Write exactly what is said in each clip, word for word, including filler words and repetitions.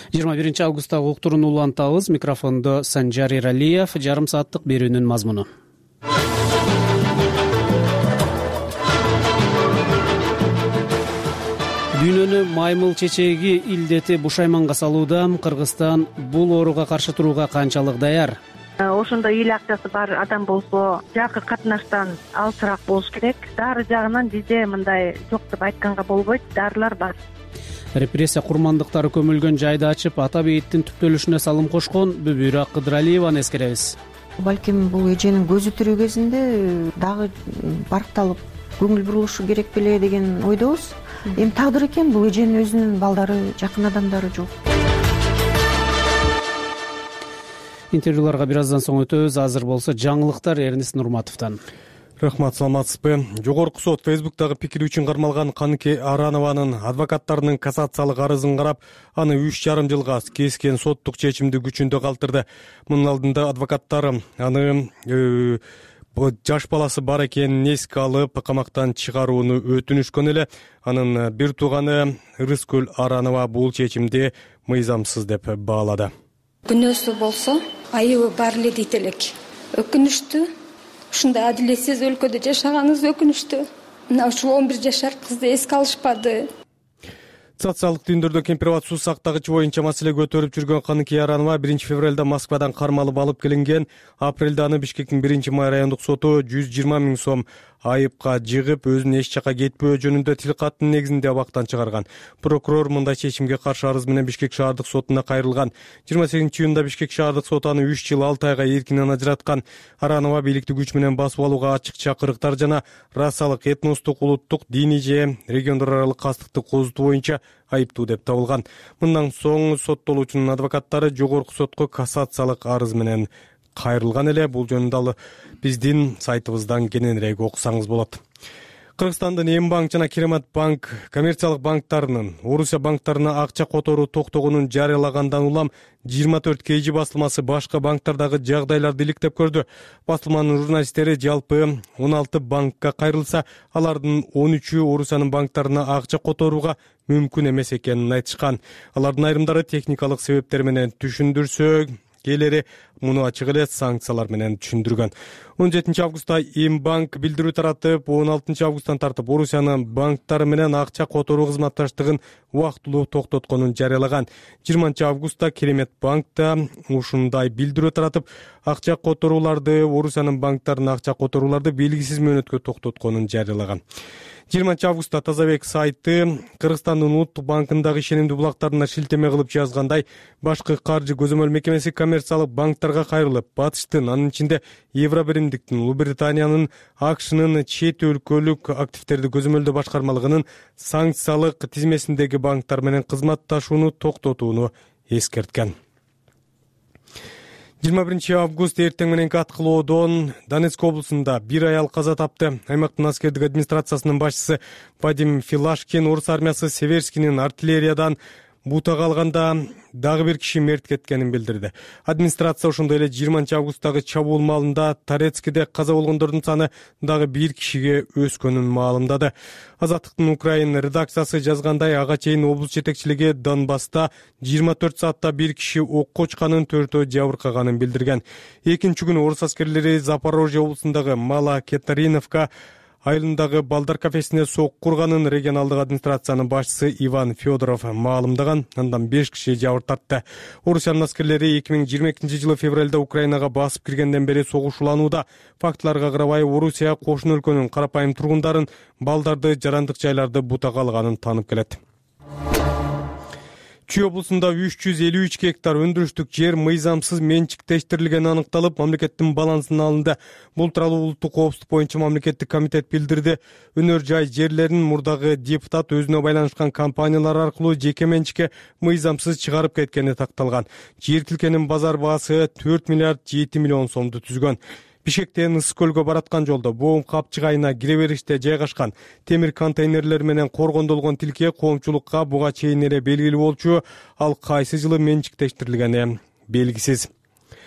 жыйырма биринчи августтагы уктурууну улантабыз. Микрофондо Санжар Эралиев. Жарым сааттык берүүнүн мазмуну. Дүйнөнү маймыл чечеги илдети бушайманга салууда Кыргызстан бул ооруга каршы турууга канчалык даяр? Ошондой эл акчасы бар адам болсо жакын катнаштан алысыраак болуш керек. Дары жагынан бизде мындай жок деп айтканга болбойт, дарылар бар. Репрессия курмандыктары көмүлгөн жайды ачып, ата бейиттин түптөлүшүнө салым кошкон Бүбүрө Кыдыралиеваны эскеребиз. Балким бул эженин көзү тирүү кезинде дагы баркталып көңүл бурулушу керек беле деген ойдобуз. Эми тагдыр экен, бул эженин өзүнүн балдары, жакын адамдары жок. Интервьюларга бир аздан соң өтөбүз. Азыр болсо жаңылыктар Эрнис Нурматовдон. Рахмат, саламатсызбы? Жогорку сот Фейсбуктагы пикири үчүн кармалган Каныке Аранованын адвокаттарынын кассациялык арызын карап, аны үч жарым жылга кескен соттук чечимди күчүндө калтырды. Мунун алдында адвокаттар аны э, жаш баласы бар экенин эске алып, камактан чыгарууну өтүнүшкөн эле. Анын бир тууганы Рыскүл Аранова бул чечимди мыйзамсыз деп баалады. Күнөөсү болсо айыбы бар эле дейт элек. Өкүнүштүү. Ушундай адилетсиз өлкөдө жашаганыбыз өкүнүштүү. Мына ушул он бир жашар кызды эске алышпады. Социалдык түйүндөрдө кемпирабад суу сактагычы боюнча маселе көтөрүп жүргөн Каныке Аранова биринчи февралда Москвадан кармалып алып келинген. Апрелде аны Бишкектин биринчи май райондук соту жүз жыйырма миң сом айыпка жыгып, өзүнүн эч жака кетпөө жөнүндө тил каттын негизинде абактан чыгарган. Прокурор мындай чечимге каршы арыз менен Бишкек шаардык сотуна кайрылган. жыйырма сегизинчи июнда Бишкек шаардык соту аны үч жыл алты айга эркинен ажыраткан. Аранова бийликти күч менен басып алууга ачык чакырыктар жана расалык, этностук, улуттук, диний же региондор аралык кастыкты козутуу боюнча айыптуу деп табылган. Мындан соң соттолуучунун адвокаттары жогорку сотко кассациялык арыз менен кайрылган эле. Бул жөнүндө ал биздин сайтыбыздан кененирээк окусаңыз болот. Кыргызстандын Эм банк жана Керемет банк коммерциялык банктарынын Орусия банктарына акча которуу токтогонун жарыялагандан улам жыйырма төрт кей жи басылмасы башка банктардагы жагдайларды иликтеп көрдү. Басылманын журналисттери жалпы он алты банкка кайрылса, алардын он үчү Орусиянын банктарына акча которууга мүмкүн эмес экенин айтышкан. Алардын айрымдары техникалык себептер менен түшүндүрсө, келери муну ачык эле санкциялар менен түшүндүргөн. он жетинчи августта Эм банк билдирүү таратып, он алтынчы августтан тартып Орусиянын банктары менен акча которуу кызматташтыгын убактылуу токтотконун жарыялаган. жыйырманчы августта Керемет банк да ушундай билдирүү таратып, акча которууларды, Орусиянын банктарына акча которууларды белгисиз мөөнөткө токтотконун жарыялаган. жыйырманчы августта Тазабек сайты Кыргызстандын Улуттук банкындагы ишенимдүү булактарына шилтеме кылып жазгандай, башкы каржы көзөмөл мекемеси коммерциялык банктарга кайрылып, Батыштын, анын ичинде Евробиримдиктин, Улуу Британиянын, АКШнын чет өлкөлүк активдерди көзөмөлдөө башкармалыгынын санкциялык тизмесиндеги банктар менен кызматташууну токтотууну эскерткен. жыйырма биринчи август эртең мененки аткылоодон Донецк облусунда бир аял каза тапты. Аймактын аскердик администрациясынын башчысы Вадим Филашкин орус армиясы Северскинин артиллериядан бутага алганда дагы бир киши мерт кеткенин билдирди. Администрация ошондой эле жыйырманчы августтагы чабуул маалында Торецкиде каза болгондордун саны дагы бир кишиге өскөнүн маалымдады. Азаттыктын Украина редакциясы жазгандай, ага чейин облус жетекчилиги Донбасста жыйырма төрт саатта бир киши окко учканын, төртөө жабыркаганын билдирген. Экинчи күнү орус аскерлери Запорожье облусундагы Мала Кетариновка айылындагы балдар кафесине сок курганын регионалдык администрациянын башчысы Иван Федоров маалымдаган. Андан беш киши жабыр тартты. Орусиянын аскерлери эки миң жыйырма экинчи жылы февралда Украинага басып киргенден бери согушуланууда. Фактыларга карабай, Орусия кошуна өлкөнүн карапайым тургундарын, балдарды, жарандык жайларды бутага алганын таанып келет. Чүй облусунда үч жүз элүү үч гектар өндүрүштүк жер мыйзамсыз менчиктештирилгени аныкталып, мамлекеттин балансына алынды. Бул тууралуу улуттук коопсуздук боюнча мамлекеттик комитет билдирди. Өнөр жай жерлерин мурдагы депутат өзүнө байланышкан компаниялар аркылуу жеке менчикке мыйзамсыз чыгарып кеткени такталган. Жер тилкенин базар баасы төрт миллиард жети миллион сомду түзгөн. Бишкектен Ысык көлгө бараткан жолдо Боом капчыгайына кире бериште жайгашкан темир контейнерлер менен коргондолгон тилке коомчулукка буга чейин эле белгилүү болчу, ал кайсы жылы менчиктештирилгени белгисиз.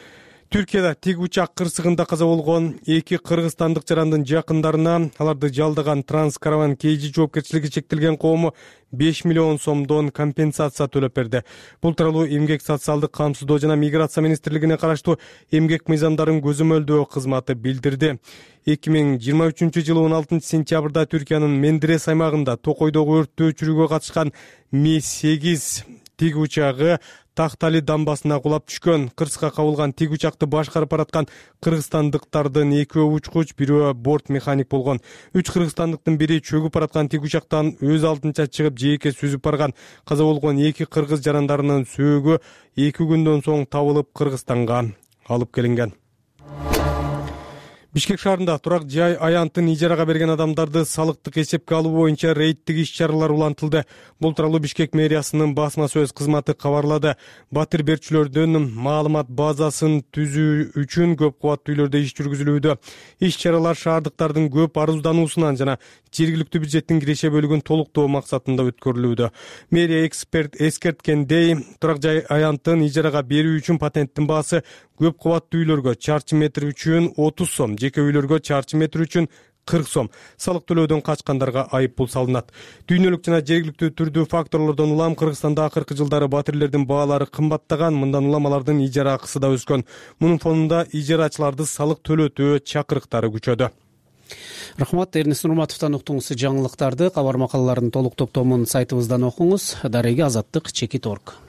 Түркияда тик учак кырсыгында каза болгон эки кыргызстандык жарандын жакындарына аларды жалдаган Транскараван Кейжи жоопкерчилиги чектелген коому беш миллион сомдон компенсация төлөп берди. Бул тууралуу Эмгек социалдык камсыздоо жана миграция министрлигине караштуу эмгек мыйзамдарын көзөмөлдөө кызматы билдирди. эки миң жыйырма үчүнчү жылы он алтынчы сентябрда Түркиянын Мендирес аймагында Токойдогу өрттү өчүрүүгө катышкан Ми сегиз тиг учагы Тактали дамбасына кулап түшкөн. Кырсыкка кабылган тиг учакты башкарып бараткан кыргызстандыктардын экөө учкуч, бирөө борт механик болгон. Үч кыргызстандыктын бири чөгүп бараткан тиг учактан өз алдынча чыгып жээкке сүзүп барган. Каза болгон эки кыргыз жарандарынын сөөгү эки күндөн соң табылып Кыргызстанга алып келинген. Бишкек шаарында турак жай аянтын ижарага берген адамдарды салыктык эсепке алуу боюнча рейдтик иш-чаралар улантылды. Бул тууралуу Бишкек мэриясынын басма сөз кызматы кабарлады. Батир берчүлөрдүн маалымат базасын түзүү үчүн көп кубаттуу үйлөрдө иш жүргүзүлүүдө. Иш-чаралар шаардыктардын көп арыздануусунан жана жергиликтүү бюджеттин киреше бөлүгүн толуктоо максатында өткөрүлүүдө. Мэрия эксперт эскерткендей, турак жай аянтын ижарага берүү үчүн патенттин баасы көп кубаттуу үйлөргө чарчы метр үчүн отуз сом, жеке үйлөргө чарчы метр үчүн кырк сом, салык төлөөдөн качкандарга айып пул салынат. Дүйнөлүк жана жергиликтүү түрдүү факторлордон улам Кыргызстанда акыркы жылдары батирлердин баалары кымбаттаган, мындан улам алардын ижара акысы да өскөн. Мунун фонунда ижарачыларды салык төлөтүү чакырыктары күчөдү. Рахмат, Эрнест Нурматовдон уктуңуз жаңылыктарды. Кабар макалалардын толук топтомун сайтыбыздан окуңуз. Дареги азаттык чекит точка орг.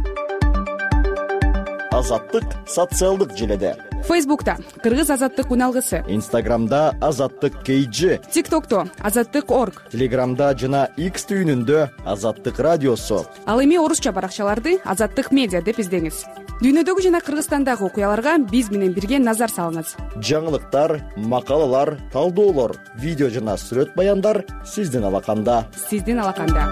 Азаттык социалдык желеде. Фейсбукта Кыргыз азаттык уналгысы. Инстаграмда Азаттык Кейжи. ТикТокто Азаттык точка орг. Телеграмда жана X түйүнүндө Азаттык радиосу. Ал эми орусча баракчаларды Азаттык медиа деп издеңиз. Дүйнөдөгү жана Кыргызстандагы окуяларга биз менен бирге назар салыңыз. Жаңылыктар, макалалар, талдоолор, видео жана сүрөт баяндар сиздин алаканда. Сиздин алаканда.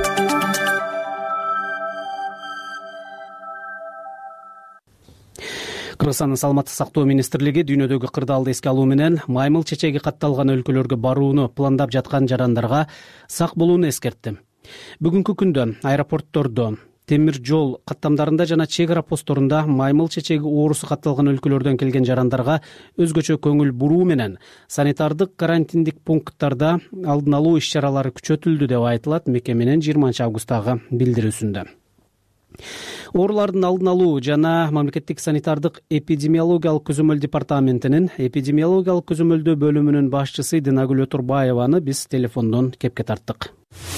Кыргызстандын саламаттык сактоо министрлиги дүйнөдөгү кырдаалды эске алуу менен маймыл чечеги катталган өлкөлөргө барууну пландап жаткан жарандарга сак болууну эскертти. Бүгүнкү күндө аэропорттордо, темир жол каттамдарында жана чек ара постторунда маймыл чечеги оорусу катталган өлкөлөрдөн келген жарандарга өзгөчө көңүл буруу менен санитардык карантиндик пункттарда алдын алуу иш-чаралары күчөтүлдү деп айтылат мекеменин жыйырманчы августтагы билдирүүсүндө. Оорулардын алдын алуу жана мамлекеттик санитардык эпидемиологиялык көзөмөл департаментинин эпидемиологиялык көзөмөлдөө бөлүмүнүн башчысы Динагүл Өтөрбаеваны биз телефондон кепке тарттык.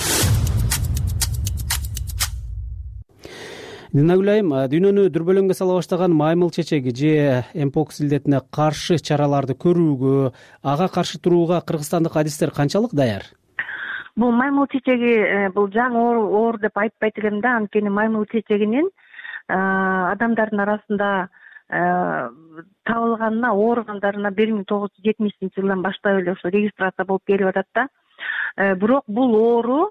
Динагүл айым, дүйнөнү дүрбөлөңгө сала баштаган маймыл чечеги же эмпокс илдетине каршы чараларды көрүүгө, ага каршы турууга кыргызстандык адистер канчалык даяр? Бул маймыл чечеги бул жаңы оор деп айтпайт элем да, анткени маймыл чечегинин адамдардын арасында табылганына, ооругандарына бир миң тогуз жүз жетимишинчи жылдан баштап эле ошо регистрация болуп келип атат да. Бирок бул оору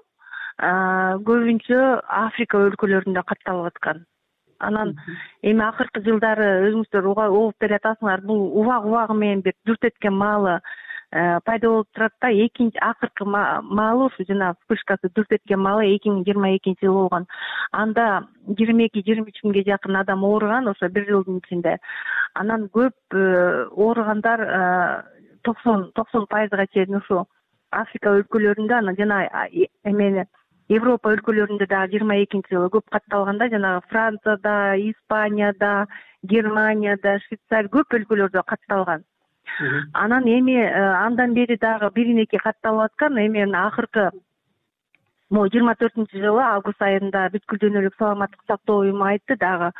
көбүнчө Африка өлкөлөрүндө катталып аткан. Анан эми акыркы жылдары өзүңүздөр угуп деле атасыңар, бул убак убагы менен бир дүрт эткен маалы пайда болуп турат да. Экинчи акыркы маалы ушу жана вспышкасы дүрт эткен маалы эки миң жыйырма экинчи жылы болгон. Анда жыйырма эки жыйырма үч миңге жакын адам ооруган ошо бир жылдын ичинде. Анан көп ооругандар токсон пайызга чейин ушу Африка өлкөлөрүндө, анан жана эмени Европа өлкөлөрүндө дагы жыйырма экинчи жылы көп катталганда, жана Францияда, Испанияда, Германияда, Швейцария көп өлкөлөрдө катталган. Анан эми андан бери дагы биринеки катталып аткан. Эми акыркы могу жыйырма төртүнчү жылы август айында бүткүл дүйнөлүк саламаттык сактоо уюму айтты дагы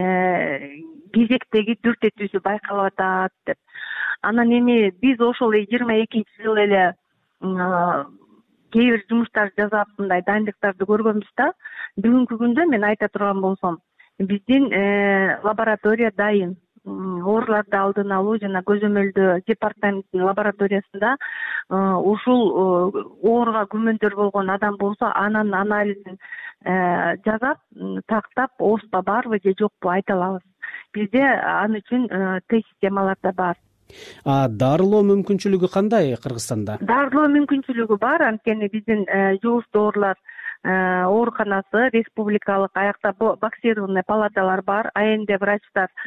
кезектеги дүрт этүүсү байкалып атат деп. Анан эми биз ошол жыйырма экинчи жылы эле кээ бир жумуштар жасап мындай дайындыктарды көргөнбүз да. Бүгүнкү күндө мен айта турган болсом, биздин лаборатория дайын. Ооруларды алдын алуу жана көзөмөлдөө департаментинин лабораториясында ушул ооруга күмөндөр болгон адам болсо, анын анализин жасап, тактап, ооруба барбы же жокпу айта алабыз. Бизде аны үчүн тест системалар да бар. А дарылоо мүмкүнчүлүгү кандай Кыргызстанда? Дарылоо мүмкүнчүлүгү бар, анткени биздин жугуштуу оорулар ооруканасы республикалык аякта боксированный палаталар бар, А Н Д врачтар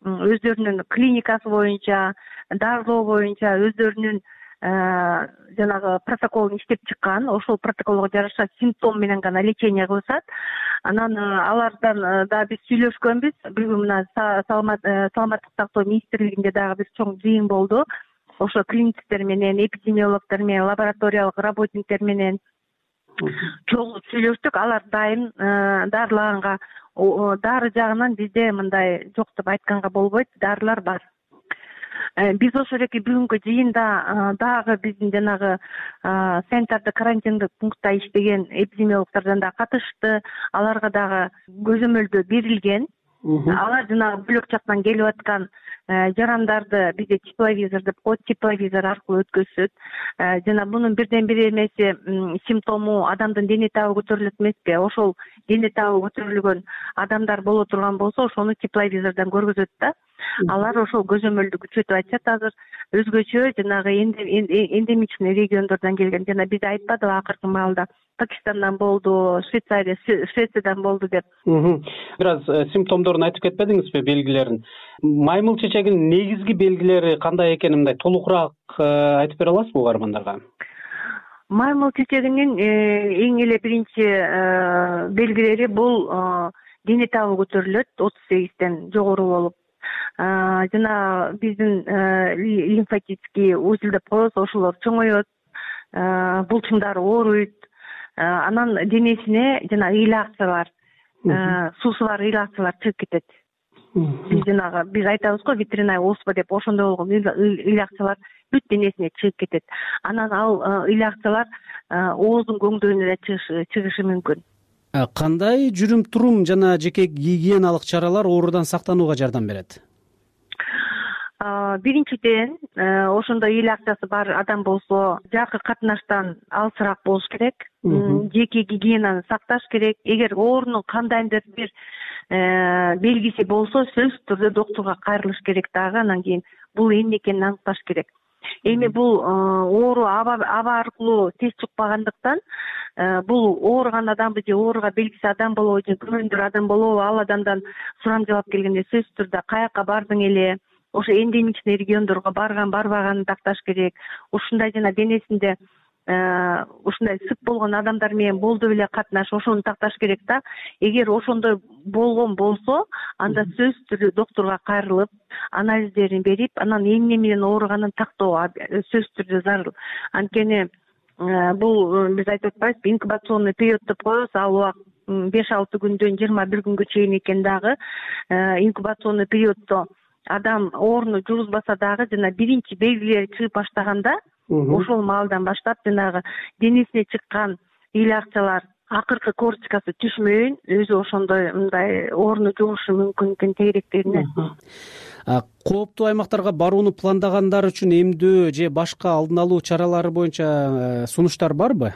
өздөрүнүн клиникасы боюнча, дарылоо боюнча өздөрүнүн жанагы протоколун иштеп чыккан. Ошол протоколго жараша симптом менен гана лечение кылышат. Анан алардан да биз сүйлөшкөнбүз. Бүгүн мына саламаттык сактоо министрлигинде дагы бир чоң жыйын болду. Ошо клиниктер менен, эпидемиологдор менен, лабораториялык работниктер менен чогуу сүйлөштүк. Алар дайым дарылаганга, дары жагынан бизде мындай жок деп айтканга болбойт. Дарылар бар. Биз ошол эки бүгүнкү жыйында дагы биздин жанагы санитардык карантиндик пунктта иштеген эпидемиологдордон да катышты. Аларга дагы көзөмөлдөө берилген. Алар жанагы бөлөк жактан келип аткан жарандарды бизде тепловизор деп коет, тепловизор аркылуу өткөзүшөт. Жана мунун бирден бир эмеси симптому адамдын дене табы көтөрүлөт эмеспи? Ошол дене табы көтөрүлгөн адамдар боло турган болсо, ошону тепловизордон көргөзөт да. Алар ошол көзөмөлдү күчөтүп атышат азыр. Өзгөчө жанагы эндемичный региондордон келген, жана бизде айтпадыбы акыркы маалда Пакистандан болду, Швейцария, Швециядан болду деп. Бир аз симптомдорун айтып кетпедиңизби, белгилерин? Маймыл чечегинин негизги белгилери кандай экенин мындай толугураак айтып бере аласызбы угармандарга? Маймыл чечегинин эң эле биринчи белгилери бул дене табы көтөрүлөт, отуз сегизден жогору болуп. Жана биздин лимфатический узел деп коебуз, ошолор чоңоет, булчуңдары ооруйт. Анан денесине жана ыйлакчалар, суусу бар ыйлакчалар чыгып кетет. Биз жанагы биз айтабыз го ветеринарий оспа деп, ошондой болгон ыйлакчалар бүт денесине чыгып кетет. Анан ал ыйлакчалар ооздун көңдөйүнө да чыгышы мүмкүн. Кандай жүрүм-турум жана жеке гигиеналык чаралар оорудан сактанууга жардам берет? Биринчиден, ошондой ыйлакчасы бар адам болсо, жакын катнаштан алысыраак болуш керек. Жеке гигиенаны сакташ керек. Эгер оорунун кандайдыр бир белгиси болсо, сөзсүз түрдө доктурга кайрылыш керек дагы. Анан кийин бул эмне экенин аныкташ керек. Эми бул оору аба аркылуу тез чыкпагандыктан, бул ооруган адамбы же ооруга белгиси адам болобу же күмөндөр адам болобу, ал адамдан сурам жаап келгенде сөзсүз түрдө каяка бардың эле, ошо эндемичный региондорго барган барбаганын такташ керек. Ушундай жана денесинде ушундай сыт болгон адамдар менен болду беле катнаш, ошону такташ керек да. Эгер ошондой болгон болсо, анда сөзсүз түрдө доктурга кайрылып, анализдерин берип, анан эмне менен ооруганын тактоо сөзсүз түрдө зарыл. Анткени бул биз айтып атпайбызбы, инкубационный период деп коебуз, ал убакыт беш алты күндөн жыйырма бир күнгө чейин экен дагы. Инкубационный периоддо адам ооруну жугузбаса дагы жана биринчи белгилери чыгып баштаганда, ошол маалдан баштап жанагы денесине чыккан ыйлакчалар акыркы корочкасы түшмөйүн, өзү ошондой мындай ооруну жугушу мүмкүн экен тегеректерине. Кооптуу аймактарга барууну пландагандар үчүн эмдөө же башка алдын алуу чаралары боюнча сунуштар барбы?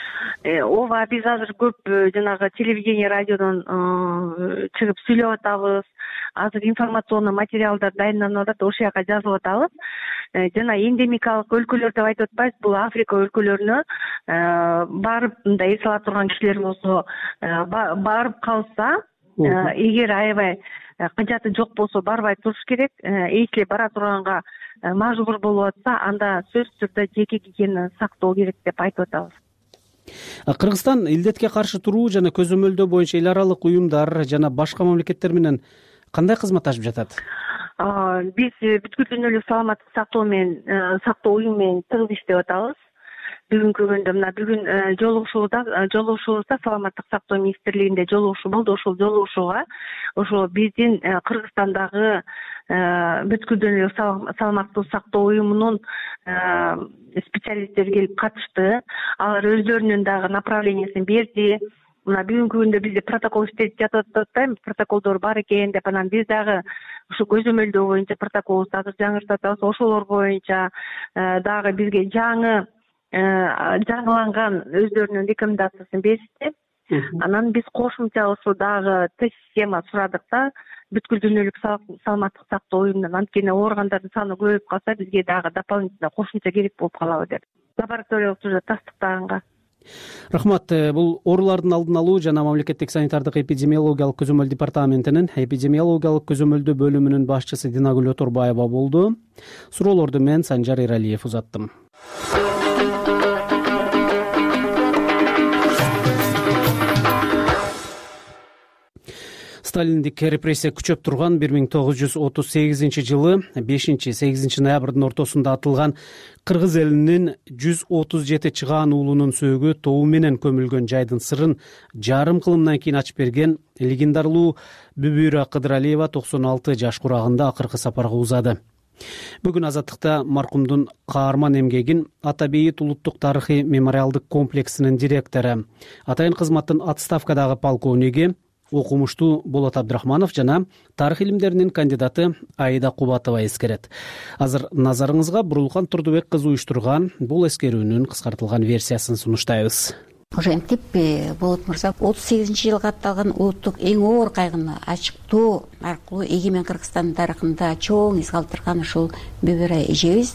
Ооба, биз азыр көп жанагы телевидение, радиодон чыгып сүйлөп атабыз. Азыр информационный материалдар дайындалып атат, ошол жака жазылып атабыз. Жана эндемикалык өлкөлөр деп айтып атпайбыз, бул Африка өлкөлөрүнө барып мындай эс ала турган кишилер болсо, барып калса, эгер аябай кажаты жок болсо барбай туруш керек. Эсиле бара турганга мажбур болуп атса, анда сөзсүз түрдө жеке гигиенаны сактоо керек деп айтып атабыз. Кыргызстан илдетке каршы туруу жана көзөмөлдөө боюнча эл аралык уюмдар жана башка мамлекеттер менен кандай кызматташып жатат? Биз бүткүл дүйнөлүк саламаттык сактоо менен сактоо уюму менен тыгыз иштеп атабыз. Бүгүнкү күндө мына бүгүн жолугушууда жолугушуубузда саламаттык сактоо министрлигинде жолугушуу болду. Ошол жолугушууга ошол биздин Кыргызстандагы бүткүл дүйнөлүк саламаттык сактоо уюмунун специалисттери келип катышты. Алар өздөрүнүн дагы направлениясын берди. Мына бүгүнкү күндө бизде протокол иштеп жатат деп атпаймынбы, протоколдор бар экен деп, анан биз дагы ушу көзөмөлдөө боюнча протоколубузду азыр жаңыртып атабыз. Ошолор боюнча дагы бизге жаңы жаңыланган өздөрүнүн рекомендациясын беришти. Анан биз кошумча ошо дагы тест система сурадык да, бүткүл дүйнөлүк саламаттык сактоо уюмунан. Анткени ооругандардын саны көбөйүп калса, бизге дагы дополнительно кошумча керек болуп калабы деп. Лабораториялык түрдө тастыктаганга. рахмат. Бул оорулардын алдын алуу жана мамлекеттик санитардык эпидемиологиялык көзөмөл департаментинин эпидемиологиялык көзөмөлдөө бөлүмүнүн башчысы Динагүл Өтөрбаева болду. Суроолорду мен Санжар Эралиев узаттым. Сталиндик репрессия күчөп турган бир миң тогуз жүз отуз сегизинчи жылы бешинчи сегизинчи ноябрдын ортосунда атылган кыргыз элинин жүз отуз жети чыгаан уулунун сөөгү тобу менен көмүлгөн жайдын сырын жарым кылымдан кийин ачып берген легендарлуу Бүбүра Кыдыралиева токсон алты жаш курагында акыркы сапарга узады. Бүгүн Азаттыкта маркумдун каарман эмгегин Ата Бейит улуттук тарыхый мемориалдык комплексинин директору, атайын кызматтын отставкадагы полковниги окумуштуу Болот Абдрахманов жана тарых илимдеринин кандидаты Аида Кубатова эскерет. Азыр назарыңызга Бурулкан Турдубек кызы уюштурган бул эскерүүнүн кыскартылган версиясын сунуштайбыз. Ошентип Болот мырза отуз сегизинчи жылга атталган улуттук эң оор кайгыны ачыктоо аркылуу эгемен Кыргызстандын тарыхында чоң из калтырган ушул Бүбүра эжебиз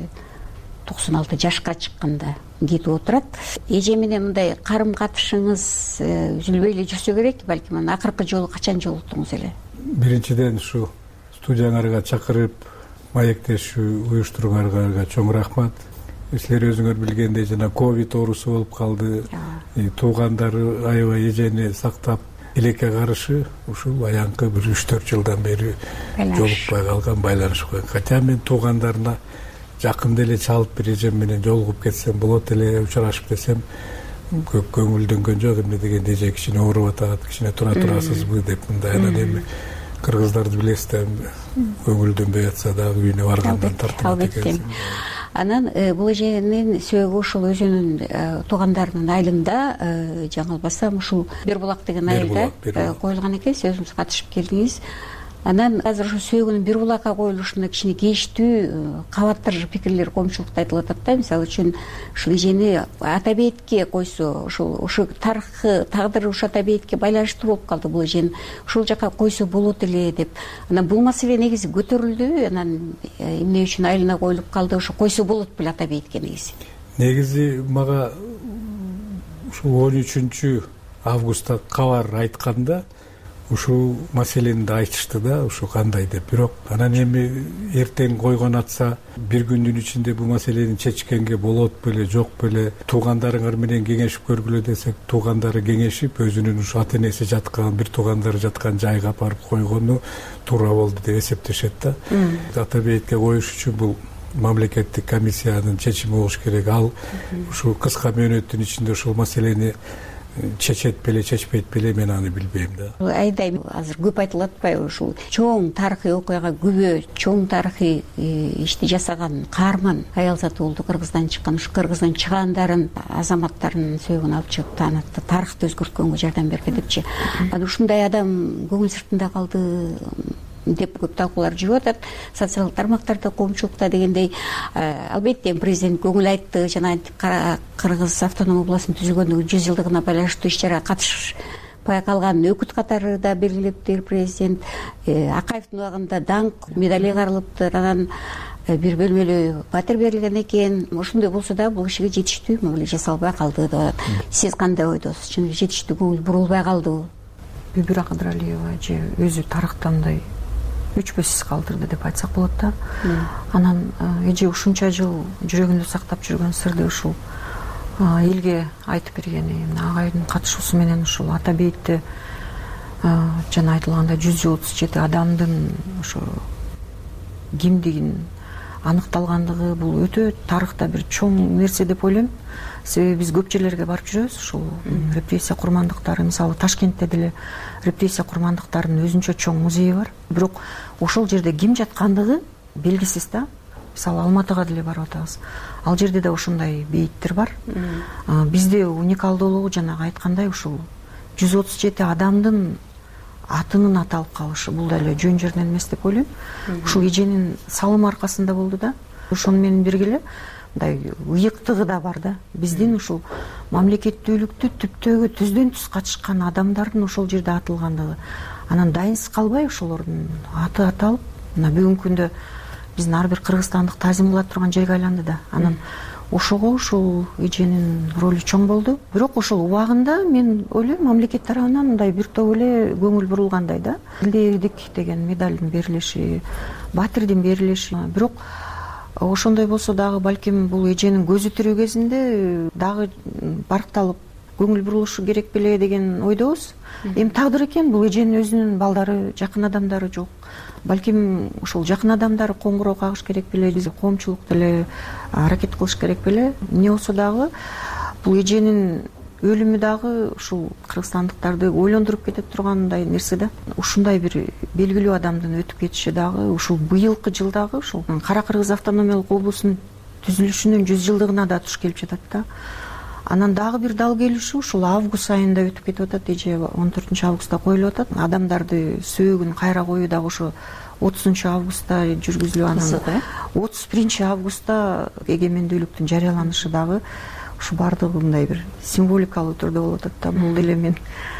токсон алты жашка чыкканда кетип отурат. Эже менен мындай карым катышыңыз үзүлбөй эле жүрсө керек. Балким анан акыркы жолу качан жолуктуңуз эле? Биринчиден ушу студияңарга чакырып маектешүү уюштургандарга чоң рахмат. Силер өзүңөр билгендей жана ковид оорусу болуп калды. Туугандары аябай эжени сактап элекке карышы ушул аянкы бир үч төрт жылдан бери жолукпай калган, байланышпай. Хотя мен туугандарына жакында эле чалып бир эжем менен жолугуп кетсем болот эле, учурашып десем көп көңүлдөнгөн жок. Эмне дегенде эже кичине ооруп атат, кичине тура турасызбы деп мындай. Анан эми кыргыздарды билесиз да, көңүлдөнбөй атса дагы үйүнө баргандан тартылат экенсиң. Анан бул эженин сөөгү ушул өзүнүн туугандарынын айылында жаңылбасам ушул Бир булак деген айылда коюлган экен. Өзүңүз катышып келдиңиз. Анан азыр ушу сөөгүнүн Бир булакка коюлушуна кичине кейиштүү кабаттар пикирлер коомчулукта айтылып атат да. Мисалы үчүн ушул эжени Ата Бейитке койсо, ушул ушу тарыхы тагдыры ушу Ата Бейитке байланыштуу болуп калды. Бул эжени ушул жака койсо болот эле деп. Анан бул маселе негизи көтөрүлдү. Анан эмне үчүн айылына коюлуп калды? Ушу койсо болот беле Ата Бейитке негизи. Негизи мага ушул он үчүнчү августта кабар айтканда ушул маселени да айтышты да, ушу кандай деп. Бирок анан эми эртең койгон атса бир күндүн ичинде бул маселени чечкенге болот беле, жок беле, туугандарыңар менен кеңешип көргүлө десек, туугандары кеңешип өзүнүн ушу ата энеси жаткан, бир туугандары жаткан жайга барып койгону туура болду деп эсептешет да. Ата Бейитке коюш үчүн бул мамлекеттик комиссиянын чечими болуш керек. Ал ушул кыска мөөнөттүн ичинде ушул маселени чечет беле, чечпейт беле, мен аны билбейм да. Айдай азыр көп айтылып атпайбы? Ушул чоң тарыхый окуяга күбө, чоң тарыхый ишти жасаган каарман аял заты болду. Кыргыздан чыккан, ушу Кыргыздын чыгаандарын, азаматтарынын сөөгүн алып чыгып таанытты, тарыхты өзгөрткөнгө жардам берди депчи. Анан ушундай адам көңүл сыртында калды деп көп талкуулар жүрүп атат. Социалдык тармактарда, коомчулукта дегендей. Албетте президент көңүл айтты жана Кыргыз автоном областынын түзүлгөндүгүнүн жүз жылдыгына байланыштуу иш-чарага катышпай калган өкүт катары да белгилептир президент. Акаевдин убагында даңк медали каралыптыр. Анан бир бөлмөлүү батир берилген экен. Ошондой болсо да бул кишиге жетиштүү мамиле жасалбай калды деп атат. Сиз кандай ойдосуз? Чын жетиштүү көңүл бурулбай калдыбы? Бүбүра Кыдыралиева же өзү тарыхтандай өчпөсүз калтырды деп айтсак болот да. Анан эже ушунча жыл жүрөгүндө сактап жүргөн сырды ушул элге айтып бергени, агайдын катышуусу менен ушул Ата Бейитте жана айтылгандай жүз отуз жети адамдын ушу кимдигин аныкталгандыгы бул өтө тарыхта бир чоң нерсе деп ойлойм. Себеби биз көп жерлерге барып жүрөбүз. Ушул репрессия курмандыктары, мисалы Ташкентте деле репрессия курмандыктарынын өзүнчө чоң музейи бар. Бирок ошол жерде ким жаткандыгы белгисиз да. Мисалы Алматыга деле барып атабыз. Ал жерде да ошондой бейиттер бар. Бизде уникалдуулугу жанагы айткандай ушул жүз отуз жети адамдын атынын аталып калышы бул деле жөн жеринен эмес деп ойлойм. Ушул эженин салымы аркасында болду да. Ошону менен бирге эле мындай ыйыктыгы да бар да. Биздин ушул мамлекеттүүлүктү түптөгү түздөн түз катышкан адамдардын ошол жерде атылгандыгы. Анан дайынсыз калбай ошолордун аты аталып, мына бүгүнкү күндө биздин ар бир кыргызстандык таазим кыла турган жерге айланды да. Анан ошого ушул эженин ролу чоң болду. Бирок ошол убагында мен ойлойм мамлекет тарабынан мындай бир топ эле көңүл бурулгандай да. Элдик деген медалдын берилиши, батирдин берилиши. Бирок ошондой болсо дагы балким бул эженин көзү тирүү кезинде дагы баркталып көңүл бурулушу керек беле деген ойдобуз. Эми тагдыр экен, бул эженин өзүнүн балдары, жакын адамдары жок. Балким ушул жакын адамдары коңгуроо кагыш керек беле, биз коомчулук деле аракет кылыш керек беле. Эмне болсо дагы бул эженин өлүмү дагы ушул кыргызстандыктарды ойлондуруп кетип тургандай нерсе да. Ушундай бир белгилүү адамдын өтүп кетиши дагы ушул быйылкы жылдагы ушул Кара Кыргыз автономиялык облусунун түзүлүшүнүн жүз жылдыгына да туш келип жатат да. Анан дагы бир дал келишүү ушул август айында өтүп кетип атат. Эже он төртүнчү августта коюлуп атат. Адамдарды сөөгүн кайра коюу дагы ошо отузунчу августта жүргүзүлүп, анан отуз биринчи августта эгемендүүлүктүн жарыяланышы дагы ушу баардыгы мындай бир символикалуу түрдө болуп атат да. Бул деле мен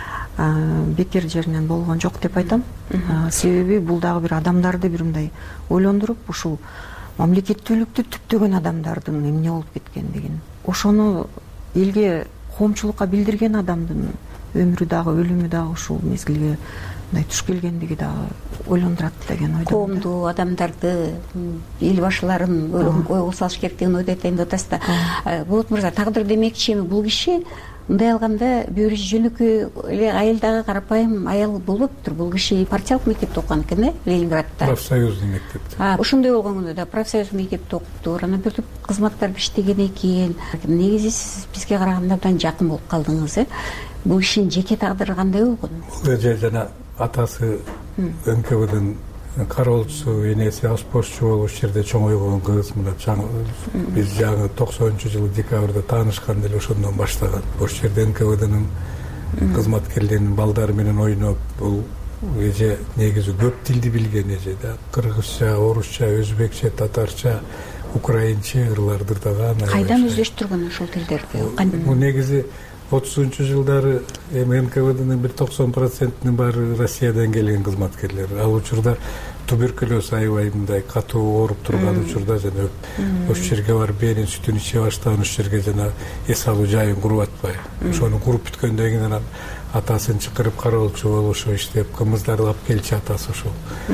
бекер жеринен болгон жок деп айтам. Себеби бул дагы бир адамдарды бир мындай ойлондуруп, ушул мамлекеттүүлүктү түптөгөн адамдардын эмне болуп кеткендигин, ошону элге, коомчулукка билдирген адамдын өмүрү дагы, өлүмү дагы ушул мезгилге мындай туш келгендиги дагы ойлондурат деген ойдомун. Коомду, адамдарды, эл башыларын ойго салыш керек деген ойдо айтайын деп атасыз да. Болот мырза, тагдыр демекчи, эми бул киши мындай алганда бөөрү жөнөкөй эле айылдагы карапайым аял болбоптур. Бул киши партиялык мектепте окуган экен, э, Ленинградда. Профсоюздук мектепте. Ошондой болгондо да профсоюздук мектепте окуптур. Анан бир топ кызматтарды иштеген экен. Негизи сиз бизге караганда абдан жакын болуп калдыңыз, э. Бул кишинин жеке тагдыры кандай болгон? Бул эже жана атасы эн ка вэ-дин кароолчусу, энеси аспозчу болуп ушул жерде чоңойгон кыз. Мына биз жаңы токсонунчу жылы декабрда таанышкан деле ошондон баштаган. Ошол жерде эн ка вэ-дин кызматкерлеринин балдары менен ойноп, бул эже негизи көп тилди билген эже да. Кыргызча, орусча, өзбекче, татарча, украинче ырлар дырдаган. Кайдан өздөштүргөн ошол тилдерди? Бул негизи отузунчу жылдары эми эн ка вэ-дин бир токсон процентинин баары Россиядан келген кызматкерлер. Ал учурда туберкулез аябай мындай катуу ооруп турган учурда жана ошол жерге барып бээрин сүтүн иче баштаган, ошол жерге жана эс алуу жайын куруп атпай. Ошону куруп бүткөндөн кийин анан атасын чакырып кароолчу болуп ошо иштеп, кымыздарды алып келчү атасы ошол.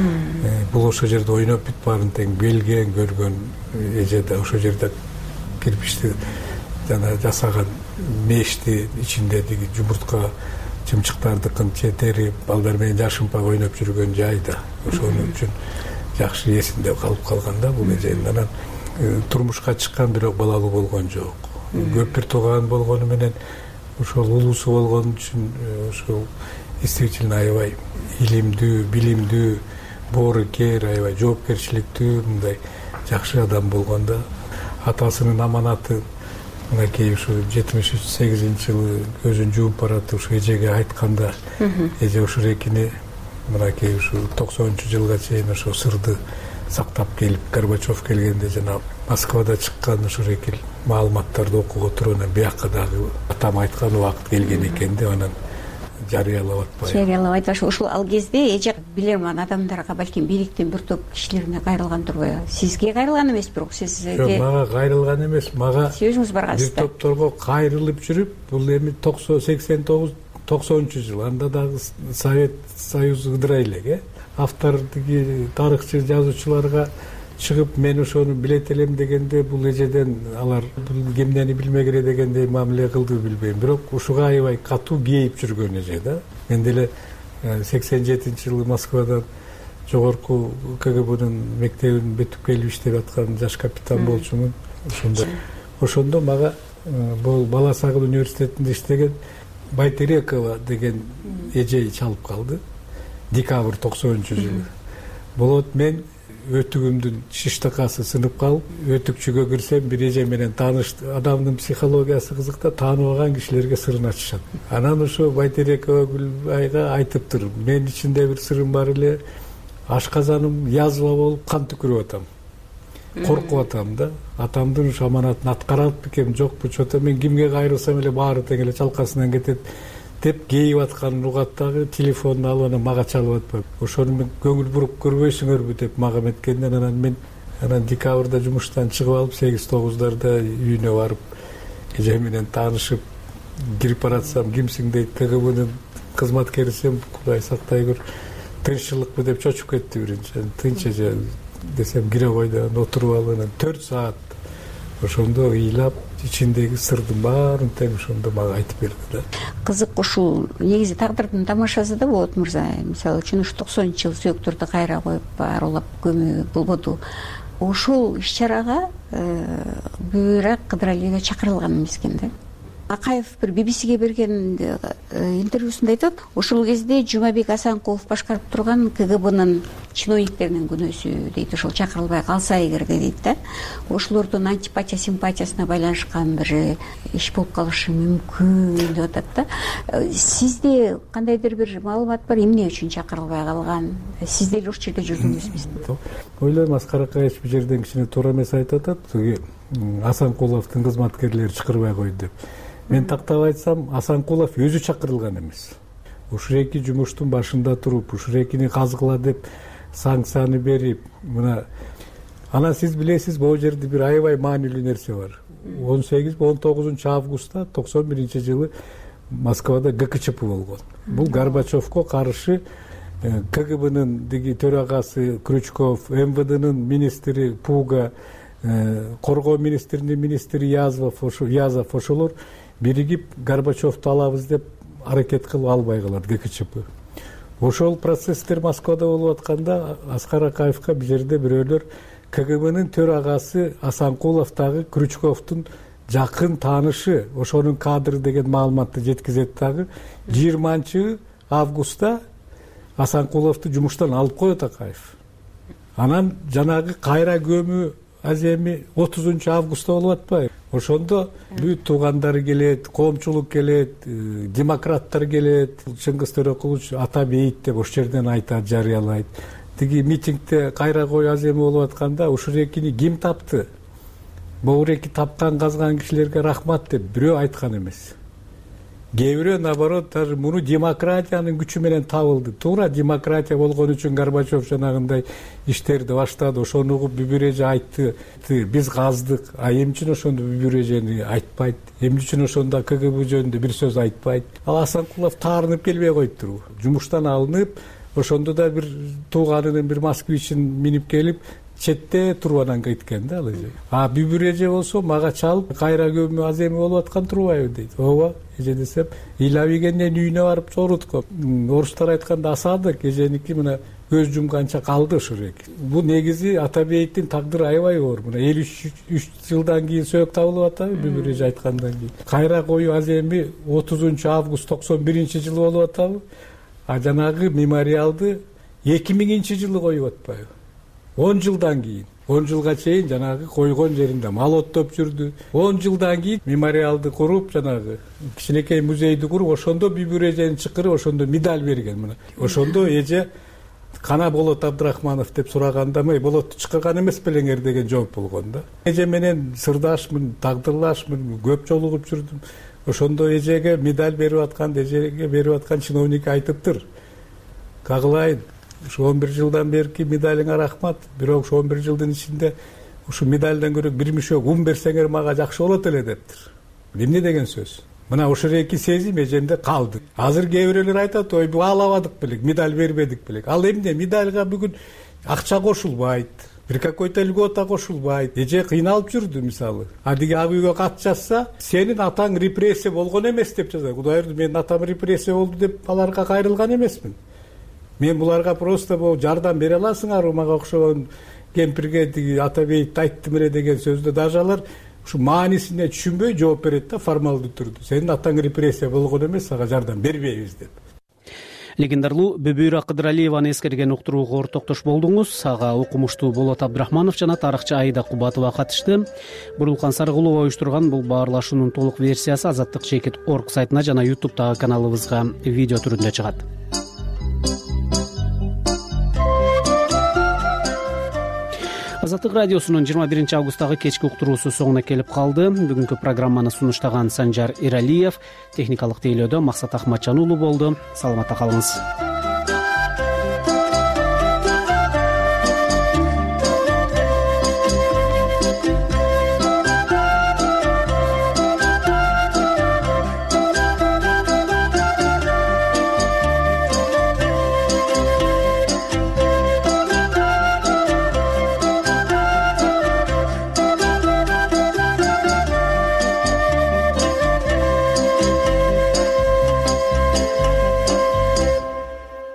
Бул ошол жерде ойноп бүт баарын тең билген, көргөн эже да ошол жерде кирпичти жана жасаган мешти ичиндеги жумуртка чымчыктардыкын четери балдар менен жашымпак ойноп жүргөн жай да. Ошон үчүн жакшы эсинде калып калган да бул эже. Анан турмушка чыккан, бирок балалуу болгон жок. Көп бир тууган болгону менен ошол улуусу болгон үчүн ошол действительно аябай илимдүү, билимдүү, боорукер, аябай жоопкерчиликтүү, мындай жакшы адам болгон да. Атасынын аманаты мынакей ушу жетимиш сегизинчи жылы көзүн жууп барат, ушу эжеге айтканда эже ушул экини мынакей ушу токсонунчу жылга чейин ошо сырды сактап келип, Горбачев келгенде жана Москвада чыккан ушул экил маалыматтарды окуп туруп, анан бияка дагы атам айткан убакыт келген экен деп анан жарыялап атпай. Жарыялап айтпашы. Ушул ал кезде эже билерман адамдарга, балким бийликтин бир топ кишилерине кайрылган турбайбы? Сизге кайрылган эмес, бирок сизге. Жок, мага кайрылган эмес, мага сиз өзүңүз баргансыз. Бир топторго кайрылып жүрүп, бул эми сексен тогуз токсонунчу жыл, анда дагы Совет Союзу ыдырай элек, э. Автор тиги тарыхчы жазуучуларга чыгып, мен ошону билет элем дегенде, бул эжеден алар кемнени билмегире дегендей мамиле кылды билбейм. Бирок ушуга аябай катуу кейип жүргөн эже да. Мен деле сексен жетинчи жылы Москвадан жогорку ка гэ бэ-дин мектебин бүтүп келип иштеп аткан жаш капитан болчумун. Ошондо ошондо мага бул Бала Сагыл университетинде иштеген Байтерекова деген эже чалып калды. Декабрь токсонунчу жылы. Болот, мен өтүгүмдүн шиштакасы сынып калып, өтүкчүгө кирсем, бир эже менен тааныштым. Адамдын психологиясы кызык да, тааныбаган кишилерге сырын ачышат. Анан ошо Байтерекова Гүлбайга айтыптыр, мен ичинде бир сырым бар эле, ашказаным язва болуп кан түкүрүп атам. Коркуп атам да. Атамдын ушу аманатын аткарат бекем, жокпу, чото мен кимге кайрылсам эле баары тең эле чалкасынан кетет деп кейип атканын угат дагы, телефонун алып анан мага чалып атпайбы. Ошону мен көңүл буруп көрбөйсүңөрбү деп мага меткенден анан мен анан декабрда жумуштан чыгып алып сегиз тогуздарда үйүнө барып эже менен таанышып кирип баратсам кимсиң дейт, КГБнын кызматкерисиң, Кудай сактай көр, тынччылыкпы деп чочуп кетти биринчи. Тынч эже десем кире кой деп отуруп алып анан төрт саат ошондо ыйлап ичиндеги сырдын баарын тең ошондо мага айтып берди да. Кызык, ушул негизи тагдырдын тамашасы да болот мырза. Мисалы үчүн ушу токсонунчу жылы сөөктөрдү кайра коюп арулап көмүү болбоду. Ушул иш-чарага Бүбүрак Кыдыралиева чакырылган эмес экен да. Акаев бир би би сиге берген интервьюсунда айтат, ошол кезде Жумабек Асанкулов башкарып турган КГБнын чиновниктеринин күнөөсү дейт, ошол чакырылбай калса эгерде дейт да, ошолордун антипатия симпатиясына байланышкан бир иш болуп калышы мүмкүн деп атат да. Сизде кандайдыр бир маалымат бар, эмне үчүн чакырылбай калган? Сиз деле ошол жерде жүрдүңүзбү? Ойлойм Аскар Акаевич бул жерден кичине туура эмес айтып атат. Асанкуловдун кызматкерлери чакырбай койду деп. Мен тактап айтсам, Асанкулов өзү чакырылган эмес. Ушуреки жумуштун башында туруп, ушурекини казгыла деп санкцияны берип, мына анан сиз билесиз, бул жерде бир аябай маанилүү нерсе бар. он сегиз он тогузунчу августта токсон биринчи жылы Москвада ГКЧП болгон. Бул Горбачевко каршы КГБнын деги төрагасы Крючков, МВДнын министри Пуга, коргоо министринин министри Язов, Язов ошолор биригип Горбачевду алабыз деп аракет кылып албай калат ГКЧП. Ошол процесстер Москвада болуп атканда Аскар Акаевка бул жерде бирөөлөр КГБнын төрагасы Асанкулов дагы Крючковдун жакын таанышы, ошонун кадры деген маалыматты жеткизет дагы. жыйырманчы августта Асанкуловду жумуштан алып коет Акаев. Анан жанагы кайра көмүү аземи отузунчу августта болуп атпайбы? Ошондо бүт туугандары келет, коомчулук келет, демократтар келет. Чыңгыз Төрөкулович ата бейит деп ошол жерден айтат, жарыялайт. Тиги митингде кайра кою аземи болуп атканда ушурекини ким тапты? Бууреки тапкан, казган кишилерге рахмат деп бирөө айткан эмес. Кээ бирөө наоборот, даже муну демократиянын күчү менен табылды. Туура демократия болгон үчүн Горбачев жанагындай иштерди баштады. Ошону угуп Бүбүр эже айтты, биз каздык. А эмне үчүн ошондо Бүбүр эжени айтпайт? Эмне үчүн ошондо КГБ жөнүндө бир сөз айтпайт? Ал Асанкулов таарынып келбей коюптурбу? Жумуштан алынып, ошондо да бир тууганынын бир москвичин минип келип, четте туруп анан кеткен да ал эже. А Бүбүр эже болсо мага чалып, кайра көмүү аземи болуп аткан турбайбы дейт. Ооба, эже десем, ыйлабегенден үйүнө барып чоруткоп. Орустар айтканда асадык, эженики мына көз жумганча калды ушурек. Бул негизи Атабеевдин тагдыры аябай оор. Мына элүү үч жылдан кийин сөөк табылып атабы Бүбүр эже айткандан кийин. Кайра коюу аземи отузунчу август токсон биринчи жылы болуп атабы? А жанагы мемориалды эки миңинчи жылы коюп атпайбы? он жылдан кийин, он жылга чейин жанагы койгон жеринде мал оттоп жүрдү. он жылдан кийин мемориалды куруп, жанагы кичинекей музейди куруп, ошондо Бүбүр эжени чакырып, ошондо медаль берген. Мына ошондо эже кана Болот Абдрахманов деп сураганда, мый Болотту чакырган эмес белеңер деген жооп болгон да. Эже менен сырдашмын, тагдырлашмын, көп жолугуп жүрдүм. Ошондо эжеге медаль берип аткан, эжеге берип аткан чиновник айтыптыр. Кагылайын, ушу он бир жылдан берки медалиңа рахмат. Бирок ушу он бир жылдын ичинде ушу медальдан көрө бир мишок ун берсеңер мага жакшы болот эле дептир. Эмне деген сөз? Мына ошол эки сезим эжемде калды. Азыр кээ бирөөлөр айтат, ой бу алабадык белек, медаль бербедик белек. Ал эмне? Медальга бүгүн акча кошулбайт, бир какой-то льгота кошулбайт. Эже кыйналып жүрдү мисалы. А диги ак үйгө кат жазса, сенин атаң репрессия болгон эмес деп жазат. Кудайыр, менин атам репрессия болду деп аларга кайрылган эмесмин. Мен буларга просто бул жардам бере аласыңарбы, мага окшогон кемпирге тиги Атабеевди айттым эле деген сөздү даже алар ушу маанисине түшүнбөй жооп берет да, формалдуу түрдө. Сенин атаң репрессия болгон эмес, сага жардам бербейбиз деп. Легендарлуу Бүбүрак Кыдыралиеваны эскерген уктурууга ортоктош болдуңуз. Ага окумуштуу Болот Абдрахманов жана тарыхчы Аида Кубатова катышты. Бурулкан Сарыгулова уюштурган бул баарлашуунун толук версиясы азаттык чекит точка орг сайтына жана ютубтагы каналыбызга видео түрүндө чыгат. Азаттык радиосунун жыйырма биринчи августтагы кечки уктуруусу соңуна келип калды. Бүгүнкү программаны сунуштаган Санжар Иралиев, техникалык тейлөөдө Максат Ахматжан уулу болду. Саламатта калыңыз.